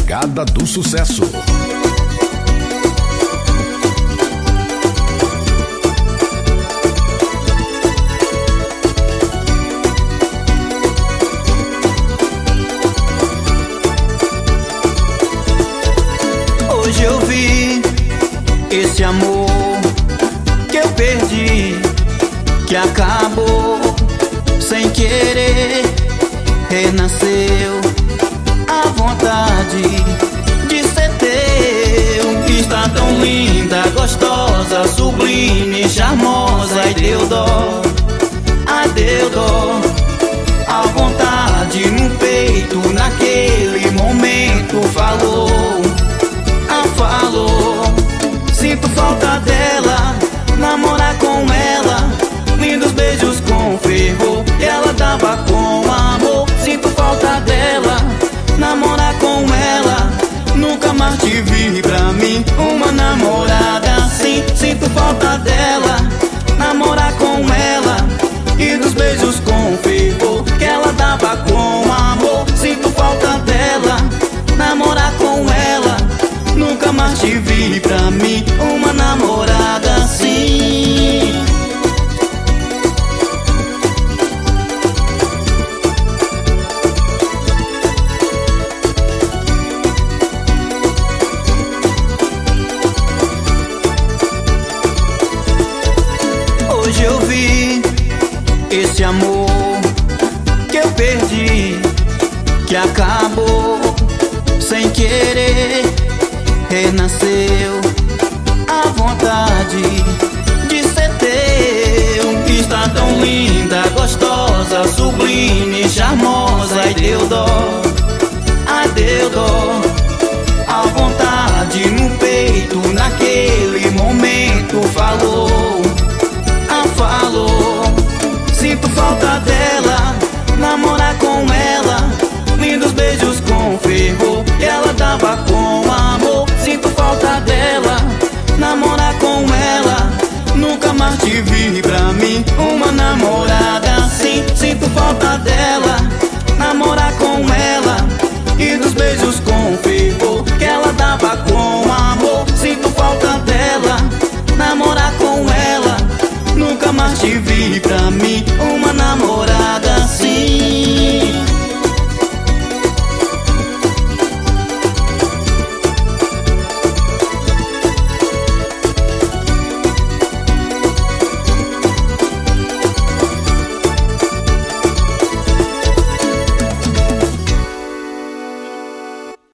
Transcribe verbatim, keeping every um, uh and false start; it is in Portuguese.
Pegada do Sucesso. Hoje eu vi esse amor que eu perdi, que acabou sem querer, renasceu a vontade de ser teu. Está tão linda, gostosa, sublime, charmosa, e deu dó, ah, deu dó. A vontade no peito, naquele momento falou, ah, falou. Sinto falta dela, namorar com ela, lindos beijos com fervor, que ela dava com amor. Sinto falta dela, namorar com ela, nunca mais te vi pra mim uma namorada assim. Sinto falta dela, namorar com ela, e dos beijos com fervor, que ela dava com amor. Sinto falta dela, namorar com ela, nunca mais te vi pra mim uma namorada assim. Hoje eu vi esse amor que eu perdi, que acabou sem querer, renasceu a vontade de ser teu. Está tão linda, gostosa, sublime, charmosa, e deu dó, ah, deu dó. A vontade no peito, naquele momento falou, ah, falou. Sinto falta dela, namorar com ela, lindos beijos com fervor, que ela dava com amor. Sinto falta dela, namorar com ela, nunca mais te vi pra mim uma namorada assim. Sinto falta dela, namorar com ela, e dos beijos com fervor, que ela dava com amor. Sinto falta dela, namorar com ela, nunca mais te vi pra mim